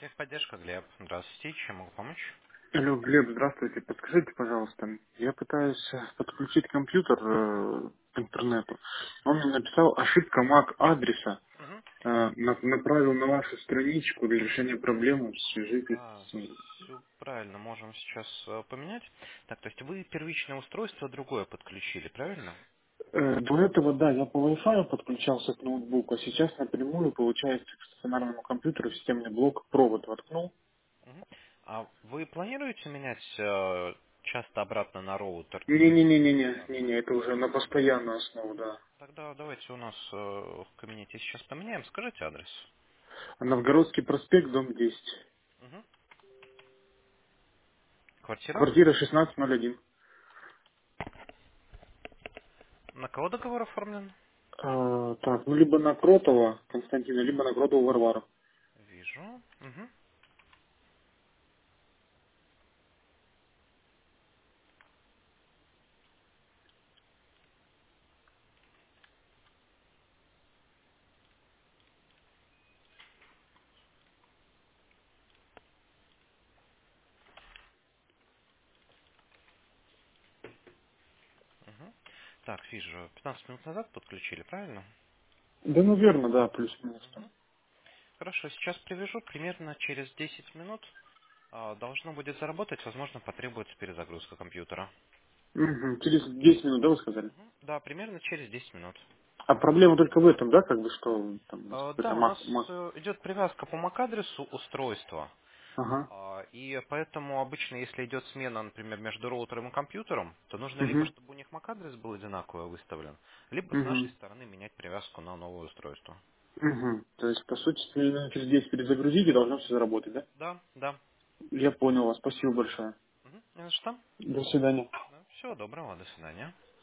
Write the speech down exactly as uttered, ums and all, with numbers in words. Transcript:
Техподдержка, Глеб. Здравствуйте, чем могу помочь? Алло, Глеб, здравствуйте. Подскажите, пожалуйста, я пытаюсь э, подключить компьютер э, к интернету. Он мне написал ошибка MAC адреса. Мгм. Э, на- направил на вашу страничку для решения проблемы. Свяжитесь Да, с ним. все правильно, можем сейчас э, поменять. Так, то есть вы первичное устройство другое подключили, правильно? Э, До этого, да, я по Wi-Fi подключался к ноутбуку, а сейчас напрямую, получается, к стационарному компьютеру в системный блок провод воткнул. Мгм. А вы планируете менять э, часто обратно на роутер? Или Не-не-не-не-не, постоянно? не-не, это уже на постоянную основу, да. Тогда давайте у нас э, в кабинете сейчас поменяем. Скажите адрес. Новгородский проспект, дом десять. Мгм. Квартира? Квартира шестнадцать ноль один. На кого договор оформлен? А, так, ну либо на Кротова Константина, либо на Кротову Варвару. Вижу. Мгм. Мгм. Так, вижу. пятнадцать минут назад подключили, правильно? Да, ну верно, да, плюс-минус там. Мгм. Хорошо, сейчас привяжу. Примерно через десять минут а, должно будет заработать. Возможно, потребуется перезагрузка компьютера. Мгм, через десять минут, да, вы сказали? Мгм. Да, примерно через десять минут. А проблема только в этом, да, как бы, что там у нас А, какой-то да, у нас мак, мак. э, идет привязка по MAC-адресу устройства. Ага. А, И поэтому обычно, если идет смена, например, между роутером и компьютером, то нужно либо, Угу. чтобы у них MAC-адрес был одинаково выставлен, либо с нашей Угу. стороны менять привязку на новое устройство. Угу. То есть, по сути, если минут через десять перезагрузите, должно все заработать, да? Да, да. Я понял вас, спасибо большое. Мгм. Не за что. До свидания. Да, всего доброго, до свидания.